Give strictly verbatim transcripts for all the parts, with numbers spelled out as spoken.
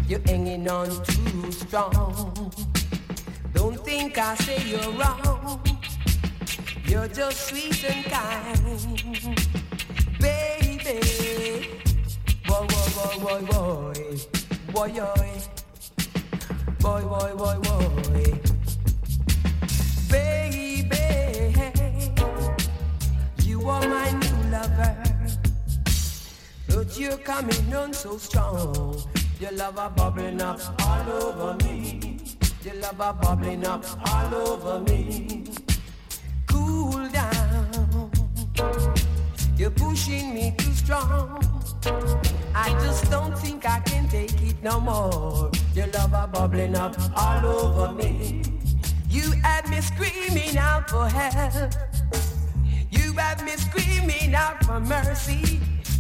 You're hanging on too strong. Don't think I say you're wrong. You're just sweet and kind, baby. Boy, boy, boy, boy, boy, boy, boy, boy, boy, boy, baby. You are my new lover, but you're coming on so strong. Your love are bubbling up all over me. Your love are bubbling up all over me. Cool down. You're pushing me too strong. I just don't think I can take it no more. Your love are bubbling up all over me. You had me screaming out for help. You had me screaming out for mercy,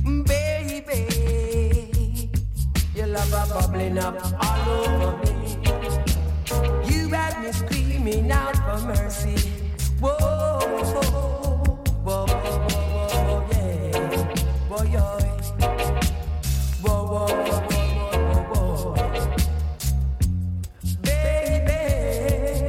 baby. Your love are bubbling up all over me. You had me screaming out for mercy. Whoa, whoa, whoa, whoa, whoa, yeah. Whoa, yo. Whoa, whoa, whoa, whoa, whoa, whoa. Baby.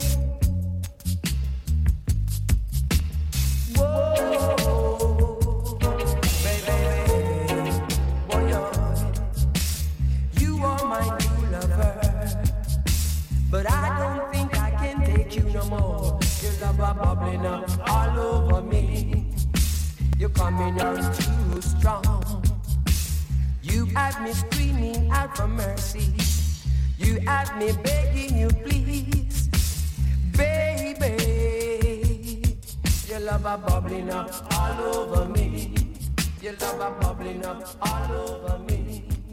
Whoa, baby. Whoa, yo. You are my new lover, but I don't think I can take you no more. Your love are bubbling up all over me. You're coming on too strong. You had me screaming out for mercy. You had me begging you please, baby. Your love are bubbling up all over me. Your love are bubbling up all over me.